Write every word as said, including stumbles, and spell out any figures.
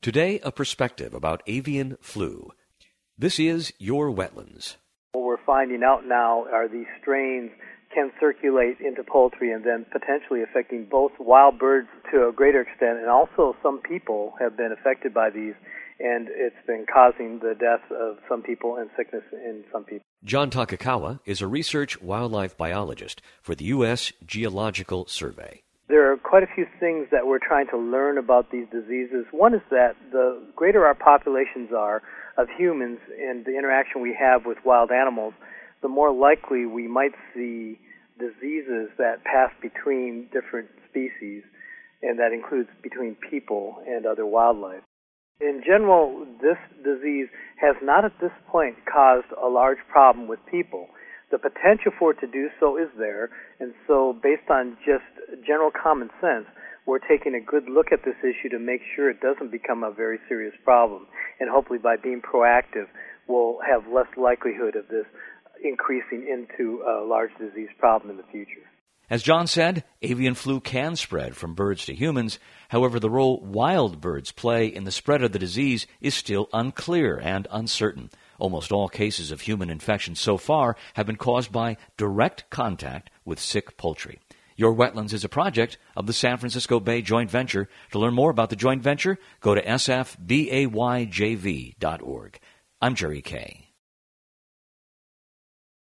Today, a perspective about avian flu. This is Your Wetlands. What we're finding out now are these strains can circulate into poultry and then potentially affecting both wild birds to a greater extent, and also some people have been affected by these, and it's been causing the death of some people and sickness in some people. John Takakawa is a research wildlife biologist for the U S Geological Survey. There are quite a few things that we're trying to learn about these diseases. One is that the greater our populations are of humans and the interaction we have with wild animals, the more likely we might see diseases that pass between different species, and that includes between people and other wildlife. In general, this disease has not at this point caused a large problem with people. The potential for it to do so is there, and so based on just general common sense, we're taking a good look at this issue to make sure it doesn't become a very serious problem. And hopefully by being proactive, we'll have less likelihood of this increasing into a large disease problem in the future. As John said, avian flu can spread from birds to humans. However, the role wild birds play in the spread of the disease is still unclear and uncertain. Almost all cases of human infection so far have been caused by direct contact with sick poultry. Your Wetlands is a project of the San Francisco Bay Joint Venture. To learn more about the joint venture, go to s f b a y j v dot org. I'm Jerry Kay.